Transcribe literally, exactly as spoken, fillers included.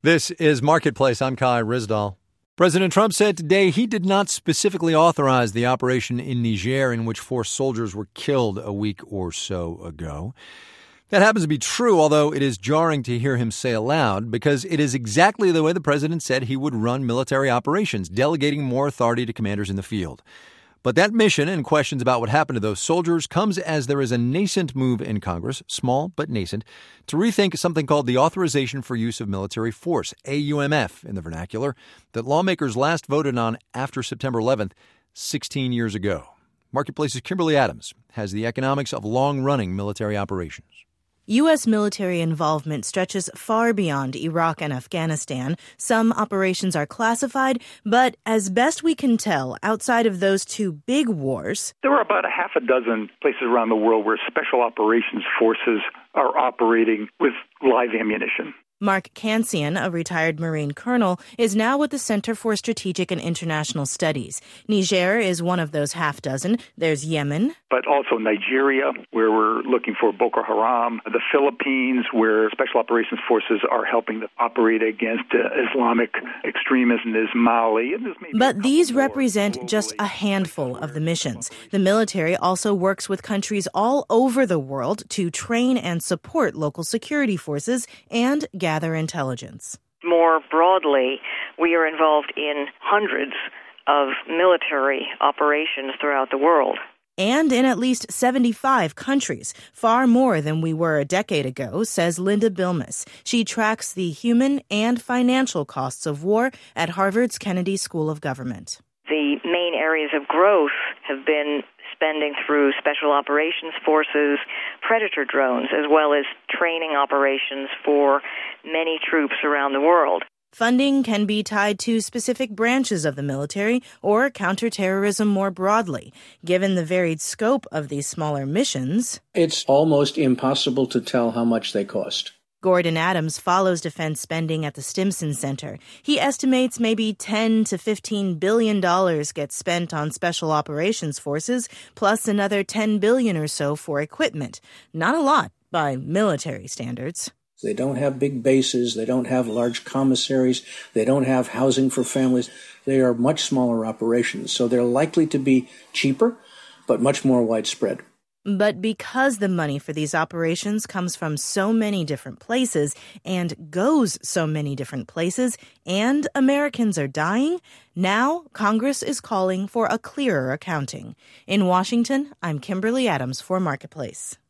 This is Marketplace. I'm Kai Ryssdal. President Trump said today he did not specifically authorize the operation in Niger in which four soldiers were killed a week or so ago. That happens to be true, although it is jarring to hear him say aloud, because it is exactly the way the president said he would run military operations, delegating more authority to commanders in the field. But that mission and questions about what happened to those soldiers comes as there is a nascent move in Congress, small but nascent, to rethink something called the Authorization for Use of Military Force, A U M F in the vernacular, that lawmakers last voted on after September eleventh, sixteen years ago. Marketplace's Kimberly Adams has the economics of long-running military operations. U S military involvement stretches far beyond Iraq and Afghanistan. Some operations are classified, but as best we can tell, outside of those two big wars, there are about a half a dozen places around the world where special operations forces are operating with live ammunition. Mark Cancian, a retired Marine colonel, is now with the Center for Strategic and International Studies. Niger is one of those half dozen. There's Yemen. But also Nigeria, where we're looking for Boko Haram. The Philippines, where Special Operations Forces are helping to operate against uh, Islamic extremism. There's Mali. And there's maybe but these represent globally. Just a handful of the missions. The military also works with countries all over the world to train and support local security forces and gather intelligence. More broadly, we are involved in hundreds of military operations throughout the world. And in at least seventy-five countries, far more than we were a decade ago, says Linda Bilmes. She tracks the human and financial costs of war at Harvard's Kennedy School of Government. The main areas of growth have been spending through Special Operations Forces, Predator drones, as well as training operations for many troops around the world. Funding can be tied to specific branches of the military or counterterrorism more broadly. Given the varied scope of these smaller missions, it's almost impossible to tell how much they cost. Gordon Adams follows defense spending at the Stimson Center. He estimates maybe ten to fifteen billion dollars gets spent on special operations forces, plus another ten billion or so for equipment. Not a lot by military standards. They don't have big bases. They don't have large commissaries. They don't have housing for families. They are much smaller operations, so they're likely to be cheaper, but much more widespread. But because the money for these operations comes from so many different places and goes so many different places, and Americans are dying, now Congress is calling for a clearer accounting. In Washington, I'm Kimberly Adams for Marketplace.